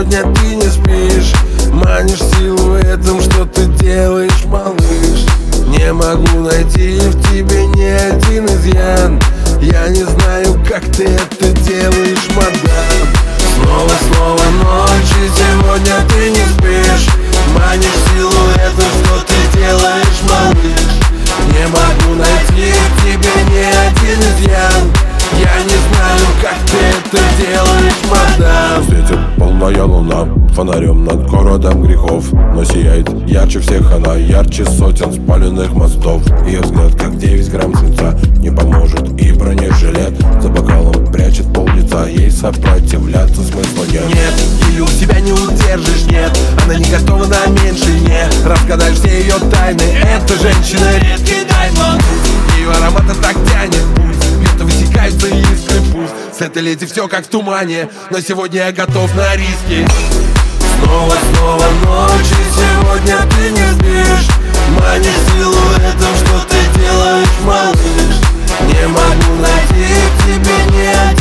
сегодня ты не спишь. Манишь силуэтом, что ты делаешь, малыш. Не могу найти в тебе ни один изъян. Я не знаю, как ты это делаешь, мадам. Снова ночь, и сегодня ты не спишь. Манишь силуэтом, что ты делаешь, малыш. Не могу найти в тебе ни один изъян. Я не знаю, как ты это делаешь, мадам. Светит полная луна фонарем над городом грехов, но сияет ярче всех она, ярче сотен спаленных мостов. Ее взгляд, как 9 грамм свинца, не поможет и бронежилет. За бокалом прячет пол-лица, ей сопротивляться смысла нет. Нет, ее у себя не удержишь, нет. Она не готова на меньшее, не разгадаешь все ее тайны. Эта женщина редкий даймонд. Ее аромата так тянет, пусть где-то высекаются искры, пусть с этой леди все как в тумане, но сегодня я готов на риски. Снова ночь, и сегодня ты не спишь. Манишь силуэтом, что ты делаешь, малыш. Не могу найти в тебе ни один